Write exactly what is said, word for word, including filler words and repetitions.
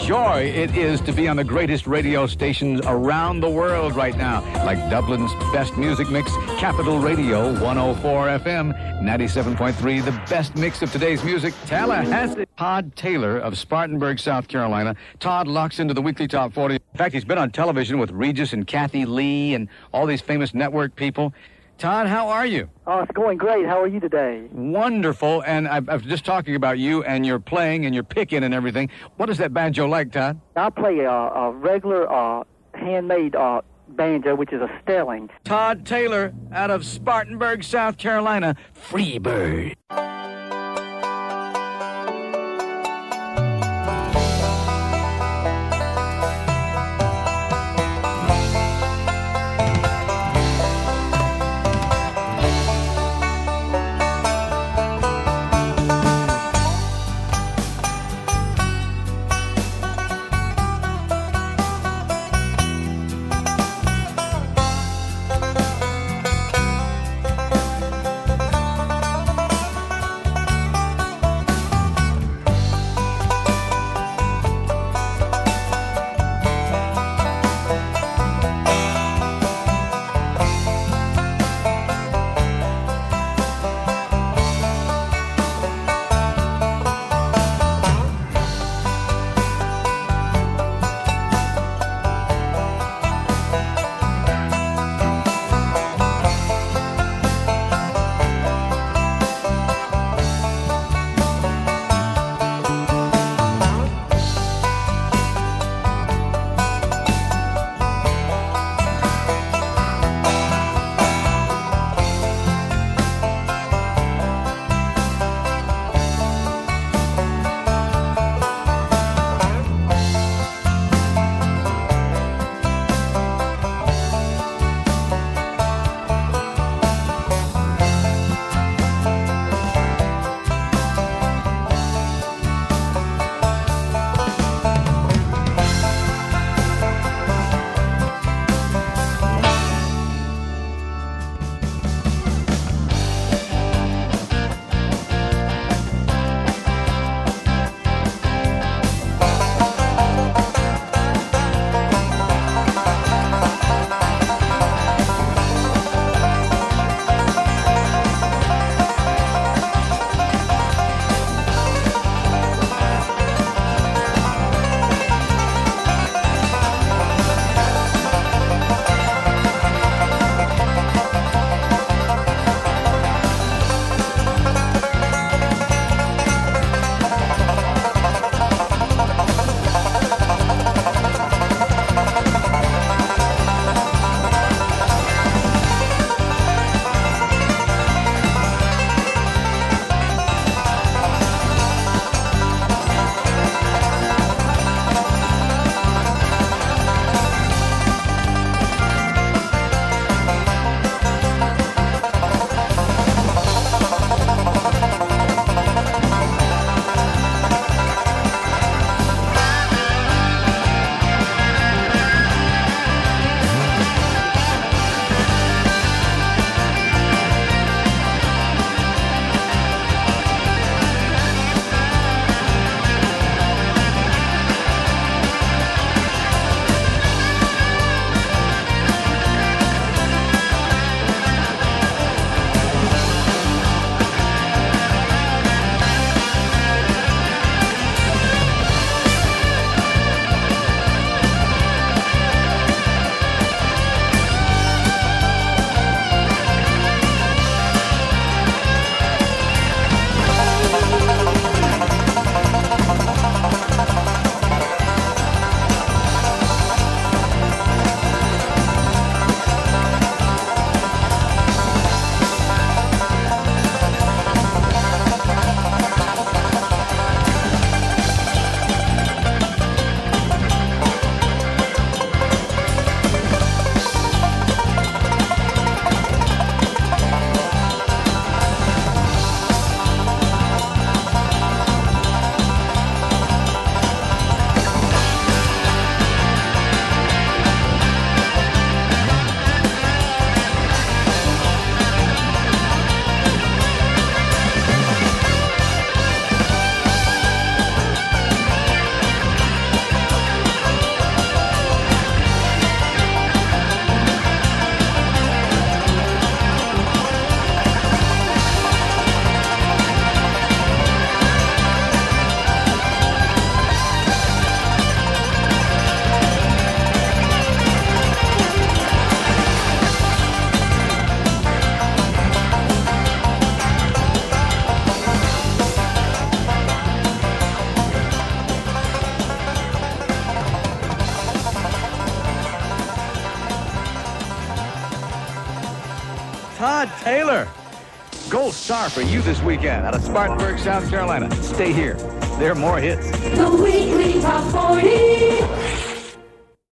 joy it is to be on the greatest radio stations around the world right now, like Dublin's best music mix, Capital Radio one oh four F M, ninety-seven point three, the best mix of today's music, Tallahassee. Todd Taylor of Spartanburg, South Carolina. Todd locks into the weekly top forty. In fact, he's been on television with Regis and Kathy Lee and all these famous network people. Todd, how are you? Oh, it's going great. How are you today? Wonderful. And I, I was just talking about you and your playing and your picking and everything. What is that banjo like, Todd? I play a, a regular uh, handmade uh, banjo, which is a Stelling. Todd Taylor out of Spartanburg, South Carolina. Freebird. Todd Taylor. Gold star for you this weekend out of Spartanburg, South Carolina. Stay here. There are more hits. The Weekly Top forty.